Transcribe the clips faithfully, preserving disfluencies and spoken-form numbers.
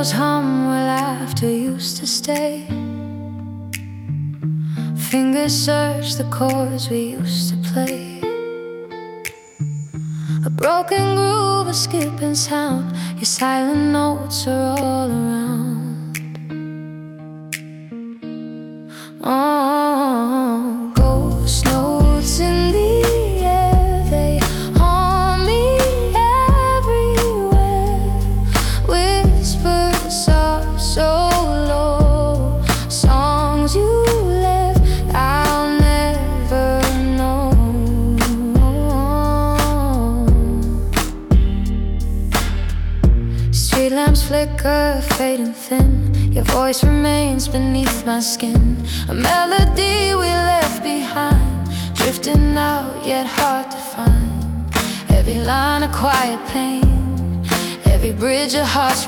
echoes hum where laughter used to stay. Fingers search the chords we used to play. A broken groove, a skipping sound. Your silent notes are all around. Oh, ghost notes in the air, they haunt me everywhere. Whispers of so low, songs you left, I'll never know. Street lamps flicker, fading thin. Your voice remains beneath my skin. A melody we left behind, drifting out yet hard to find. Every line a quiet pain, every bridge a heart's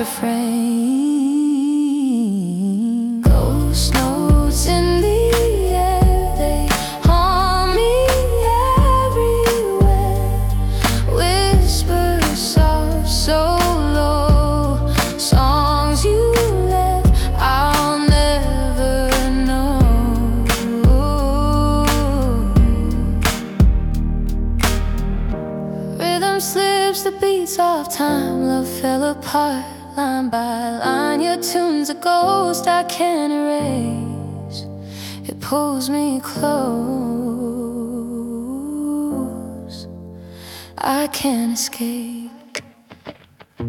refrain. Ghost notes in the air, they haunt me everywhere. Whispers of so low, songs you slips, the beats of time. Love fell apart, line by line. Your tune's a ghost I can't erase. It pulls me close, I can't escape.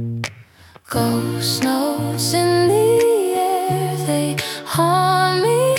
Ghost notes in the air, they haunt me